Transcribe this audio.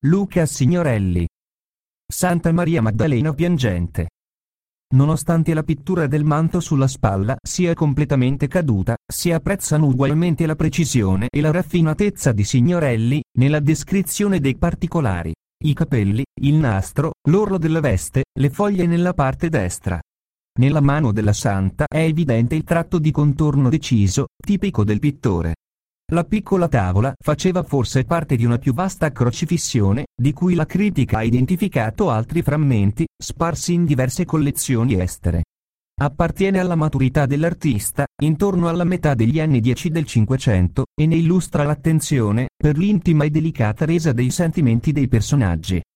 Luca Signorelli. Santa Maria Maddalena piangente. Nonostante la pittura del manto sulla spalla sia completamente caduta, si apprezzano ugualmente la precisione e la raffinatezza di Signorelli nella descrizione dei particolari. I capelli, il nastro, l'orlo della veste, le foglie nella parte destra. Nella mano della santa è evidente il tratto di contorno deciso, tipico del pittore. La piccola tavola faceva forse parte di una più vasta crocifissione, di cui la critica ha identificato altri frammenti, sparsi in diverse collezioni estere. Appartiene alla maturità dell'artista, intorno alla metà degli anni 10 del Cinquecento, e ne illustra l'attenzione per l'intima e delicata resa dei sentimenti dei personaggi.